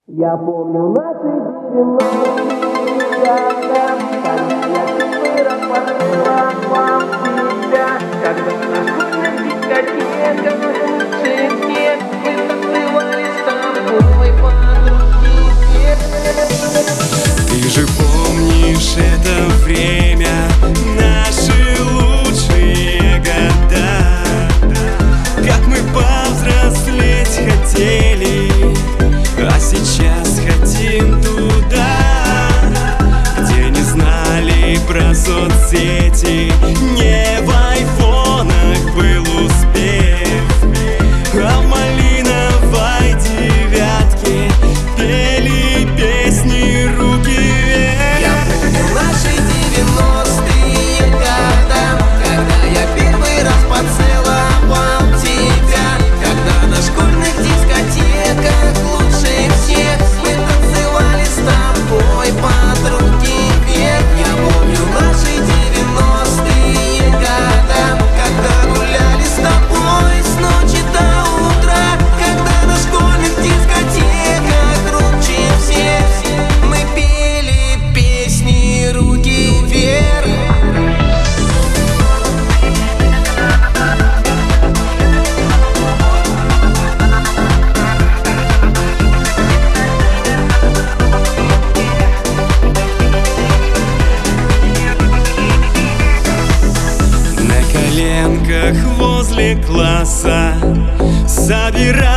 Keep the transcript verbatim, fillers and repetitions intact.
Я помню наши девяностые года, когда я вырос, поцеловал тебя, когда на школьных дискотеках лучших дней мы танцевали с тобой под руки. Ты же помнишь это время, наши лучшие года, как мы повзрослеть хотели, а сейчас хотим туда, где не знали про соцсети, не в айфонах был успех, а в малиновой девятке пели песни руки вверх. Я помню наши девяностые года, когда я первый раз поцеловал тебя, когда на школьных дискотеках лучше всех мы танцевали с тобой под руки вверх. Я помню наши девяностые года, когда гуляли с тобой с ночи до утра, когда на школьных дискотеках громче всех мы пели песни руки вверх. На коленках возле класса собирались